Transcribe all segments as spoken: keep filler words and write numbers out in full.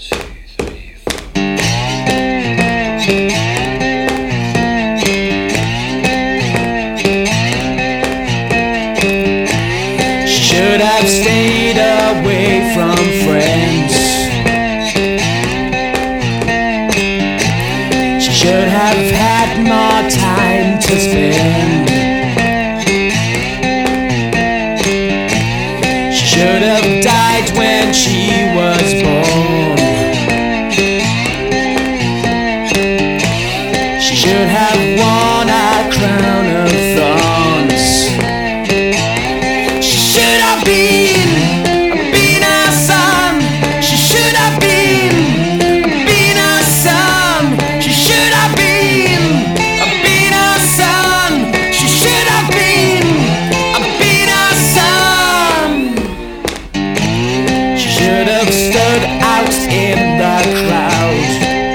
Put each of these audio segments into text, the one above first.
Should have stayed away from friends. Should have had more time to spend. Should have died when she was born. She should have worn a crown of thorns. She should have been, been a son. She should have been, been a son. She should have been, been a son. She should have been, been a son. She should have stood out in the crowd.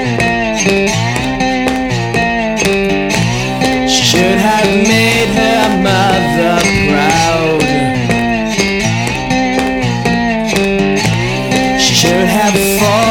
She should have made her mother proud. She should have fought